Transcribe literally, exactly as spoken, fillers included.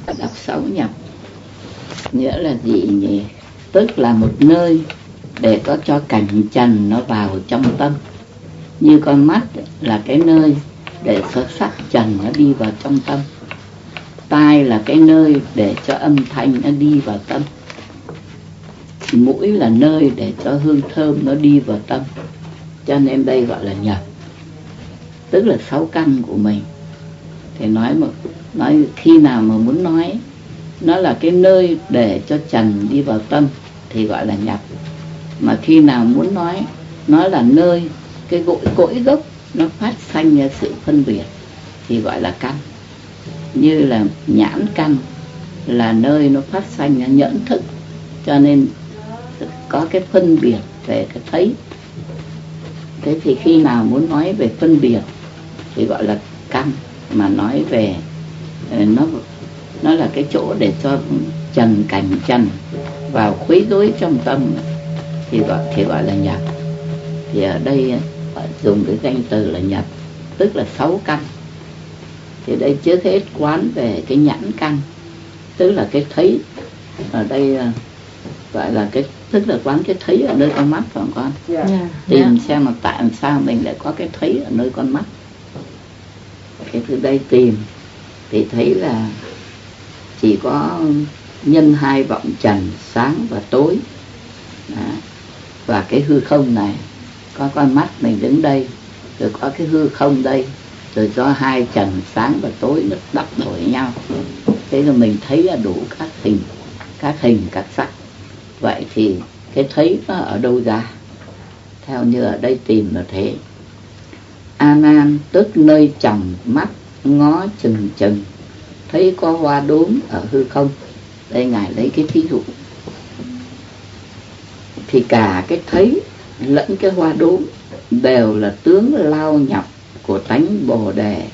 Đọc sáu nhập nghĩa là gì nhỉ? Tức là một nơi để có cho cảnh trần nó vào trong tâm. Như con mắt là cái nơi để cho sắc trần nó đi vào trong tâm. Tai là cái nơi để cho âm thanh nó đi vào tâm. Mũi là nơi để cho hương thơm nó đi vào tâm. Cho nên đây gọi là nhập. Tức là sáu căn của mình. Thì nói một nói khi nào mà muốn nói nó là cái nơi để cho trần đi vào tâm thì gọi là nhập. Mà khi nào muốn nói nó là nơi cái cội cội gốc nó phát sanh ra sự phân biệt thì gọi là căn. Như là nhãn căn là nơi nó phát sanh ra nhẫn thức, cho nên có cái phân biệt về cái thấy. Thế thì khi nào muốn nói về phân biệt thì gọi là căn. Mà nói về nó nó là cái chỗ để cho trần cảnh trần vào khuấy rối trong tâm thì gọi thì gọi là nhập. Thì ở đây dùng cái danh từ là nhập, tức là sáu căn. Thì đây trước hết quán về cái nhãn căn, tức là cái thấy. Ở đây gọi là cái tức là quán cái thấy ở nơi con mắt, phải không con? Yeah. Yeah. Tìm Yeah. xem mà tại sao mình lại có cái thấy ở nơi con mắt. Cái từ đây tìm thì thấy là chỉ có nhân hai vọng trần, sáng và tối. Đó. Và cái hư không này, có con mắt mình đứng đây, rồi có cái hư không đây, rồi do hai trần sáng và tối nó đắp đổi nhau. Thế là mình thấy là đủ các hình, các hình, các sắc. Vậy thì cái thấy nó ở đâu ra? Theo như ở đây tìm là thế. A Nan tức nơi tròng mắt ngó chừng chừng, thấy có hoa đốm ở hư không. Đây Ngài lấy cái thí dụ. Thì cả cái thấy lẫn cái hoa đốm đều là tướng lao nhập của tánh Bồ Đề